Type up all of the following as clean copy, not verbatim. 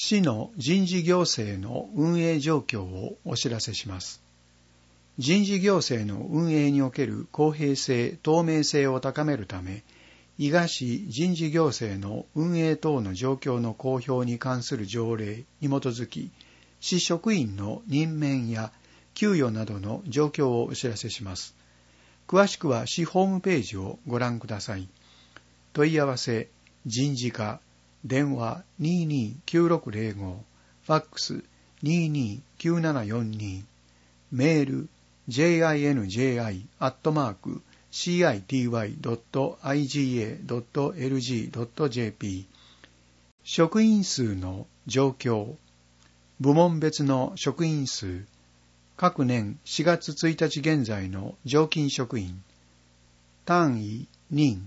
市の人事行政の運営状況をお知らせします。人事行政の運営における公平性・透明性を高めるため、伊賀市人事行政の運営等の状況の公表に関する条例に基づき、市職員の任免や給与などの状況をお知らせします。詳しくは市ホームページをご覧ください。問い合わせ、人事課、電話229605、ファックス229742、メール jinji.city.iga.lg.jp。 職員数の状況、部門別の職員数、各年4月1日現在の常勤職員、単位人、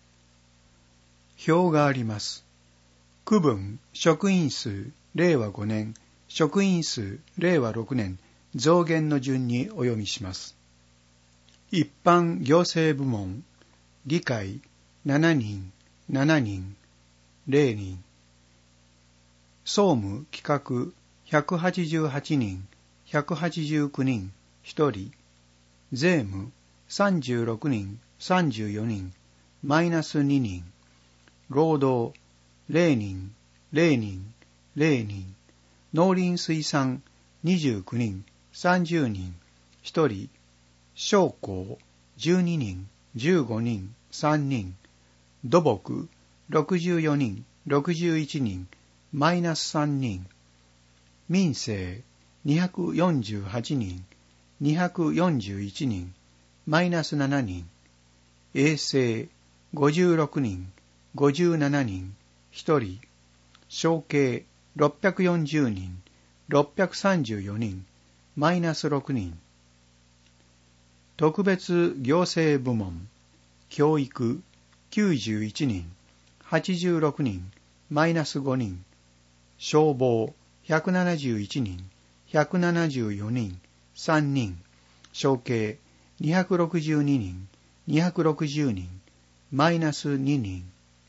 表があります。区分、職員数、令和5年、職員数、令和6年、増減の順にお読みします。一般行政部門、議会、7人、7人、0人。総務企画、188人、189人、1人。税務、36人、34人、マイナス2人。労働、0人、0人、0人。農林水産、29人、30人、1人。商工、12人、15人、3人。土木、64人、61人、マイナス3人。民政、248人、241人、マイナス7人。衛生、56人、57人、1人。承継、640人、634人、マイナス6人。特別行政部門、教育、91人、86人、マイナス5人。消防、171人、174人、3人。承継、262人、260人、マイナス2人。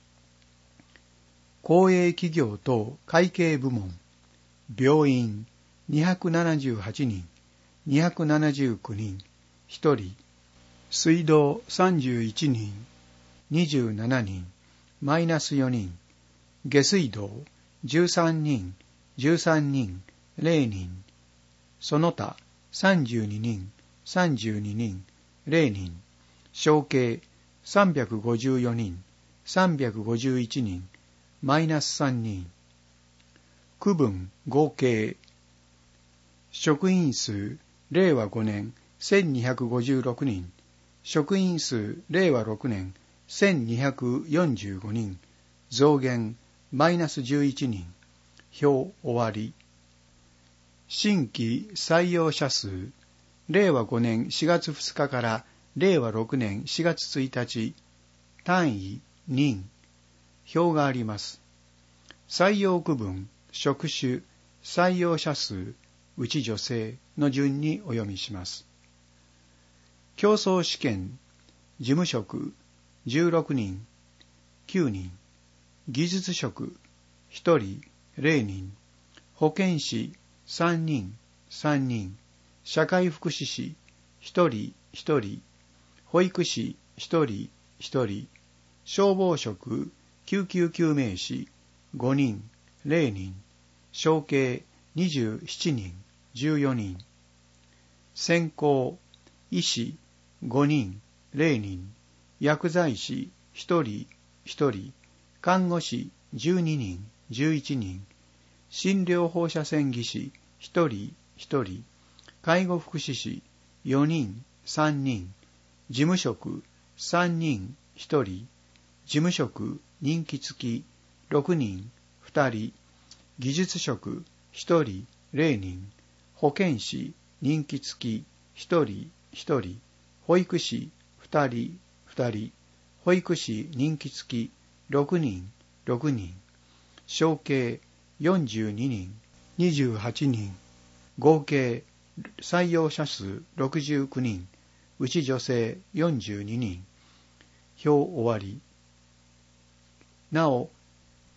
公営企業等会計部門、病院、278人、279人、1人。水道、31人、27人、マイナス4人。下水道、13人、13人、0人。その他、32人、32人、0人。承継、354人、351人、マイナス3人。区分、合計。職員数、令和5年、1256人。職員数、令和6年、1245人。増減、マイナス11人。表終わり。新規採用者数、令和5年4月2日から令和6年4月1日、単位、人。表があります。採用区分、職種、採用者数、うち女性の順にお読みします。競争試験、事務職、16人、9人。技術職、1人、0人。保健師、3人、3人。社会福祉士、1人、1人。保育士、1人、1人。消防職、救急救命士、5人、0人。承継、27人、14人。専攻、医師、5人、0人。薬剤師、1人、1人。看護師、12人、11人。診療放射線技師、1人、1人。介護福祉士、4人、3人。事務職、3人、1人。事務職、任期付き、6人、2人。技術職、1人、0人。保健師、任期付き、1人、1人。保育士、2人、2人。保育士、任期付き、6人、6人。承継、42人、28人。合計、採用者数69人。うち女性42人。表終わり。なお、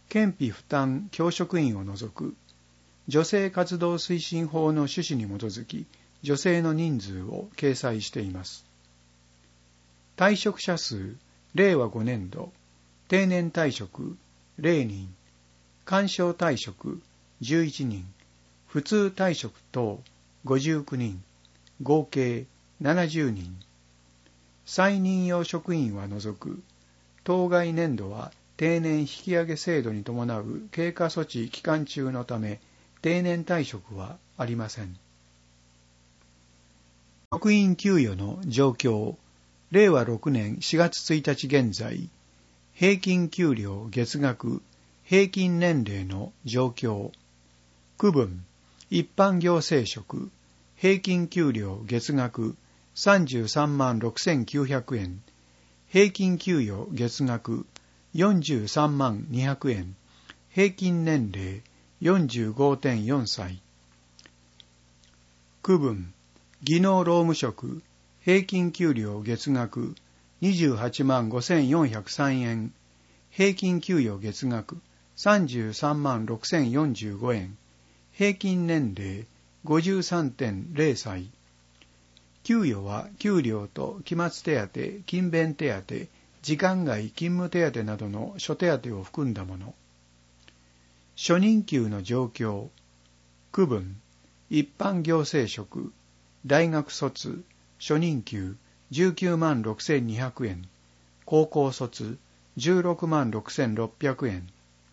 県費負担教職員を除く女性活動推進法の趣旨に基づき女性の人数を掲載しています。退職者数令和5年度定年退職0人、勧奨退職11人、普通退職等59人、合計70人。再任用職員は除く、当該年度は定年引き上げ制度に伴う経過措置期間中のため、定年退職はありません。職員給与の状況、令和6年4月1日現在、平均給料月額、平均年齢の状況、区分、一般行政職、平均給料月額33万6900円、平均給与月額43万200円、平均年齢 45.4 歳。区分、技能労務職、平均給料月額28万5403円、平均給与月額33万6045円、平均年齢 53.0 歳。給与は給料と期末手当、勤勉手当、時間外勤務手当などの諸手当を含んだもの。初任給の状況、区分、一般行政職、大学卒、初任給19万6200円、高校卒16万6600円。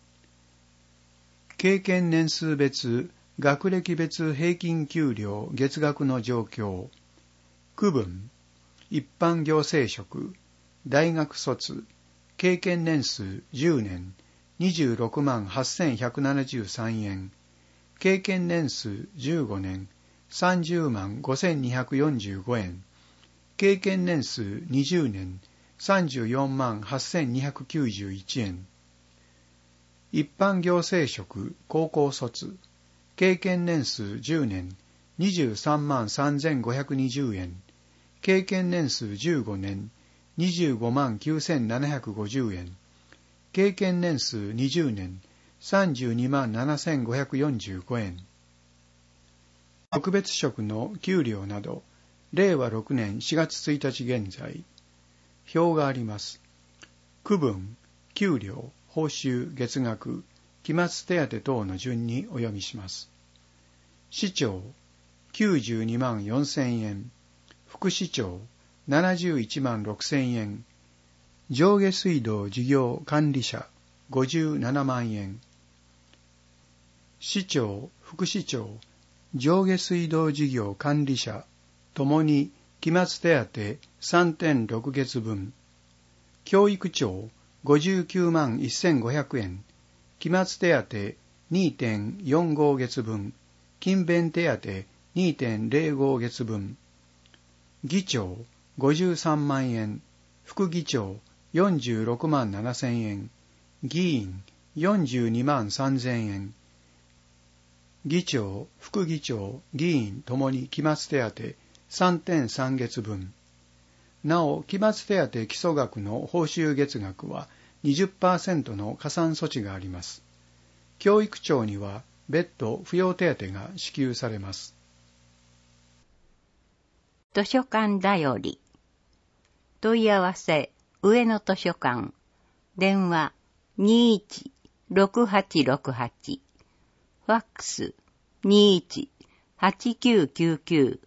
経験年数別、学歴別平均給料月額の状況、区分、一般行政職、大学卒、経験年数10年、26万8173円、経験年数15年、30万5245円、経験年数20年、34万8291円。一般行政職、高校卒、経験年数10年、23万3520円、経験年数15年、25万9750円、経験年数20年、32万7545円。特別職の給料など、令和6年4月1日現在、表があります。区分、給料、報酬、月額、期末手当等の順にお読みします。市長、92万4000円、副市長、71万6000円、上下水道事業管理者、57万円。市長、副市長、上下水道事業管理者、ともに期末手当 3.6 月分。教育長、59万1500円、期末手当 2.45 月分、勤勉手当 2.05 月分。議長、53万円、副議長、46万7000円、議員、42万3000円。議長、副議長、議員ともに期末手当 3.3 月分。なお、期末手当基礎額の報酬月額は 20% の加算措置があります。教育長には別途扶養手当が支給されます。 図書館だより。問い合わせ、上野図書館。電話、21-6868。ファックス、21-8999。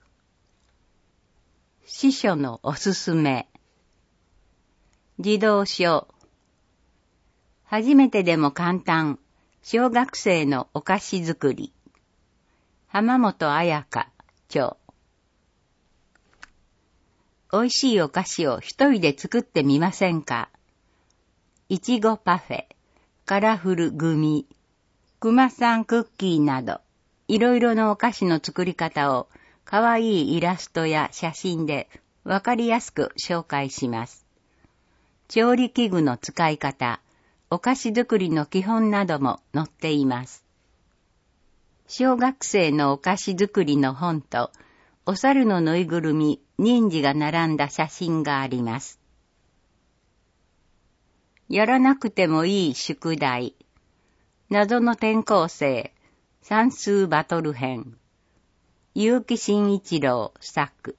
司書のおすすめ。児童書。初めてでも簡単。小学生のお菓子作り。浜本彩香、著。美味しいお菓子を一人で作ってみませんか？いちごパフェ、カラフルグミ、クマさんクッキーなど、いろいろなお菓子の作り方をかわいいイラストや写真でわかりやすく紹介します。調理器具の使い方、お菓子作りの基本なども載っています。小学生のお菓子作りの本と、お猿のぬいぐるみ、忍者が並んだ写真があります。やらなくてもいい宿題。 謎の転校生、算数バトル編。結城真一郎作。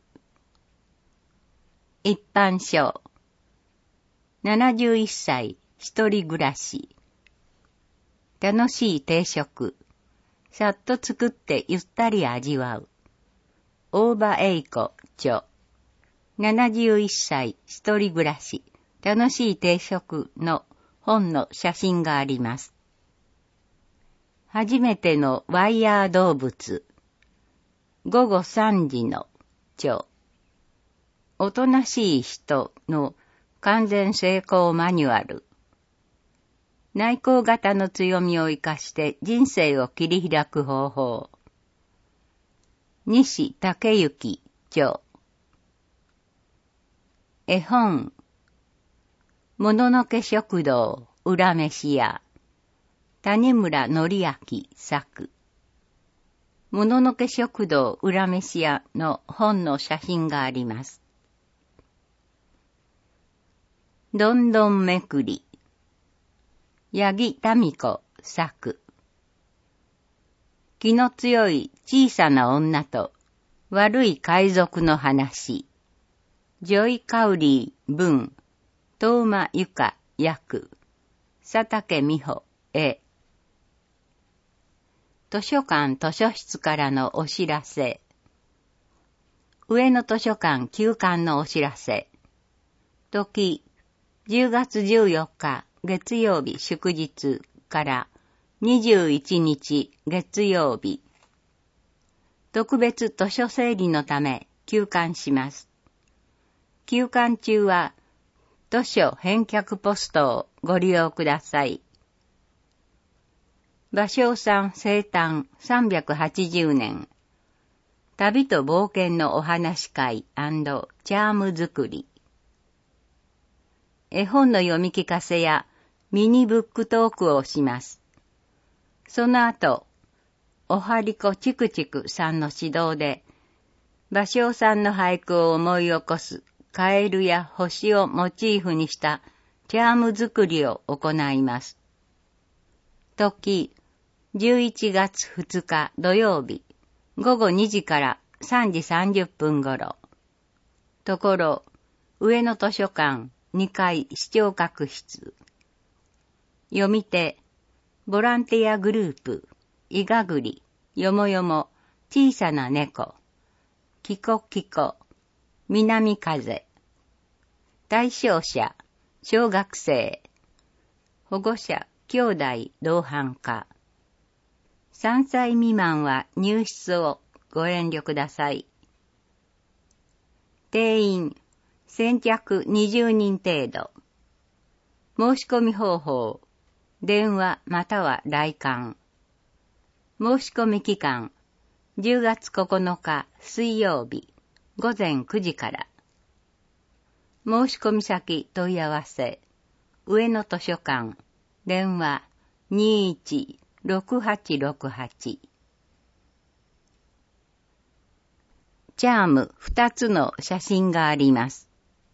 一般書。71歳、一人暮らし。楽しい定食。さっと作ってゆったり味わう。大場栄子著。71歳、一人暮らし。楽しい定食の本の写真があります。初めてのワイヤー動物。午後3時の著。おとなしい人の完全成功マニュアル。内向型の強みを生かして人生を切り開く方法。西武之著。絵本。もののけ食堂裏飯屋。谷村則明作。もののけ食堂裏飯屋の本の写真があります。どんどんめくり。八木民子作。気の強い小さな女と悪い海賊の話。ジョイ・カウリー文、東間由香訳、佐竹美穂絵。図書館図書室からのお知らせ。上野図書館休館のお知らせ。時、10月14日月曜日祝日から21日月曜日。特別図書整理のため休館します。休館中は図書返却ポストをご利用ください。芭蕉さん生誕380年。旅と冒険のお話会&チャーム作り。絵本の読み聞かせやミニブックトークをします。その後、おはりこちくちくさんの指導で、芭蕉さんの俳句を思い起こすカエルや星をモチーフにしたチャーム作りを行います。時、11月2日土曜日、午後2時から3時30分頃。ところ、上野図書館2階視聴覚室。読み手、ボランティアグループ、いがぐり、よもよも、小さな猫、キコキコ、南風。対象者、小学生。保護者、兄弟同伴か。3歳未満は入室をご遠慮ください。定員、先着20人程度。申し込み方法、電話または来館。申し込み期間、10月9日水曜日、午前9時から。申し込み先問い合わせ、上野図書館、電話21-6868。チャーム2つの写真があります。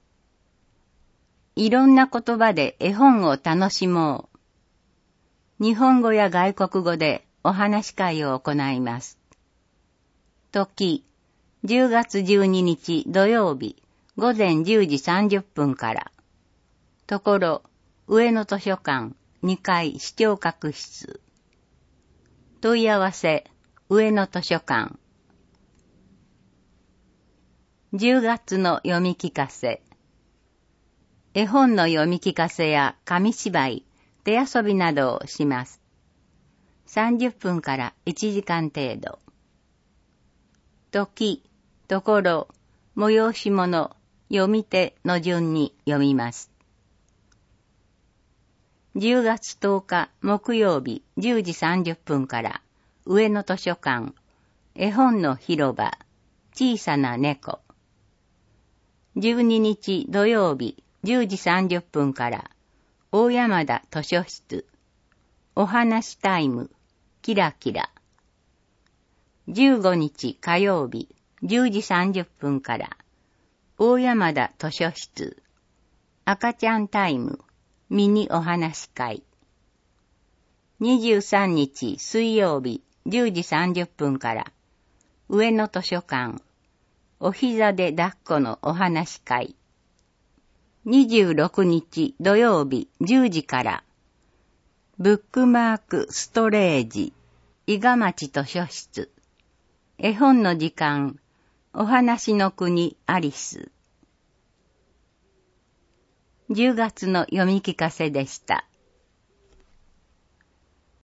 いろんな言葉で絵本を楽しもう。日本語や外国語でお話し会を行います。時、10月12日土曜日、午前10時30分から。ところ、上野図書館2階視聴覚室。問い合わせ、上野図書館。10月の読み聞かせ。絵本の読み聞かせや紙芝居、手遊びなどをします。30分から1時間程度。時、ところ、催し物、読み手の順に読みます。10月10日木曜日10時30分から上野図書館絵本の広場小さな猫。12日土曜日10時30分から大山田図書室お話タイムキラキラ。15日火曜日10時30分から大山田図書室赤ちゃんタイムミニお話会。 23日水曜日10時30分から、上野図書館、お膝で抱っこのお話し会。26日土曜日10時から、ブックマークストレージ、伊賀町図書室、絵本の時間、お話の国アリス。10月の読み聞かせでした。